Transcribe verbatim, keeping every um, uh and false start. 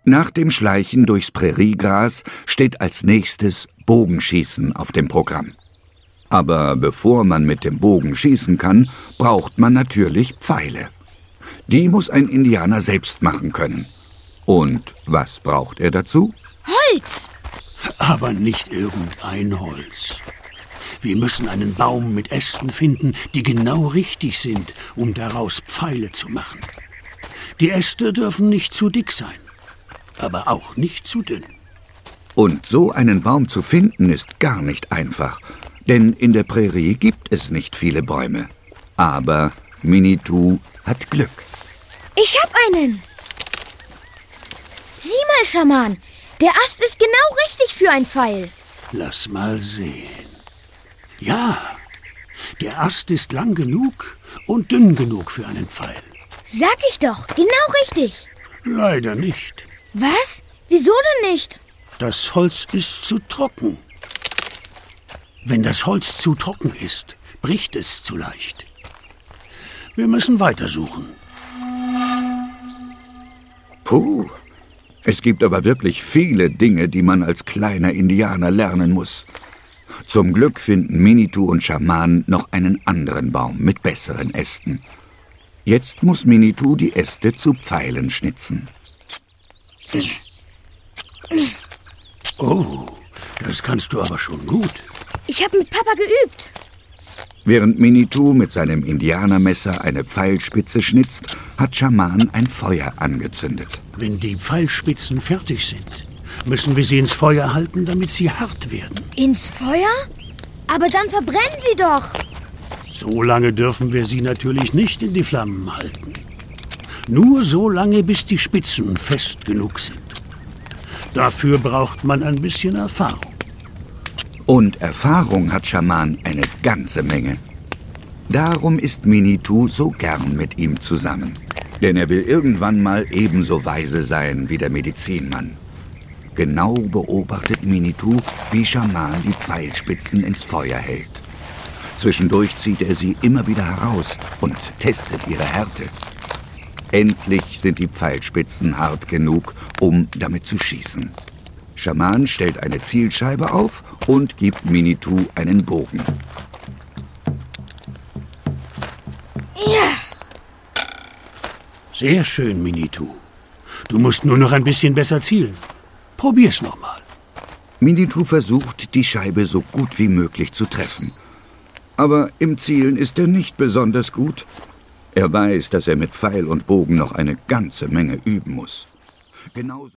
Nach dem Schleichen durchs Präriegras steht als nächstes Bogenschießen auf dem Programm. Aber bevor man mit dem Bogen schießen kann, braucht man natürlich Pfeile. Die muss ein Indianer selbst machen können. Und was braucht er dazu? Holz! Aber nicht irgendein Holz. Wir müssen einen Baum mit Ästen finden, die genau richtig sind, um daraus Pfeile zu machen. Die Äste dürfen nicht zu dick sein, aber auch nicht zu dünn. Und so einen Baum zu finden ist gar nicht einfach, denn in der Prärie gibt es nicht viele Bäume. Aber Winnetou hat Glück. Ich hab einen. Sieh mal, Schaman, der Ast ist genau richtig für ein Pfeil. Lass mal sehen. Ja, der Ast ist lang genug und dünn genug für einen Pfeil. Sag ich doch, genau richtig. Leider nicht. Was? Wieso denn nicht? Das Holz ist zu trocken. Wenn das Holz zu trocken ist, bricht es zu leicht. Wir müssen weitersuchen. Puh, es gibt aber wirklich viele Dinge, die man als kleiner Indianer lernen muss. Zum Glück finden Winnetou und Schaman noch einen anderen Baum mit besseren Ästen. Jetzt muss Winnetou die Äste zu Pfeilen schnitzen. Oh, das kannst du aber schon gut. Ich habe mit Papa geübt. Während Winnetou mit seinem Indianermesser eine Pfeilspitze schnitzt, hat Schaman ein Feuer angezündet. Wenn die Pfeilspitzen fertig sind, müssen wir sie ins Feuer halten, damit sie hart werden. Ins Feuer? Aber dann verbrennen sie doch. So lange dürfen wir sie natürlich nicht in die Flammen halten. Nur so lange, bis die Spitzen fest genug sind. Dafür braucht man ein bisschen Erfahrung. Und Erfahrung hat Schaman eine ganze Menge. Darum ist Winnetou so gern mit ihm zusammen. Denn er will irgendwann mal ebenso weise sein wie der Medizinmann. Genau beobachtet Winnetou, wie Schaman die Pfeilspitzen ins Feuer hält. Zwischendurch zieht er sie immer wieder heraus und testet ihre Härte. Endlich sind die Pfeilspitzen hart genug, um damit zu schießen. Schaman stellt eine Zielscheibe auf und gibt Winnetou einen Bogen. Ja. Sehr schön, Winnetou. Du musst nur noch ein bisschen besser zielen. Probier's noch mal. Winnetou versucht, die Scheibe so gut wie möglich zu treffen. Aber im Zielen ist er nicht besonders gut. Er weiß, dass er mit Pfeil und Bogen noch eine ganze Menge üben muss. Genauso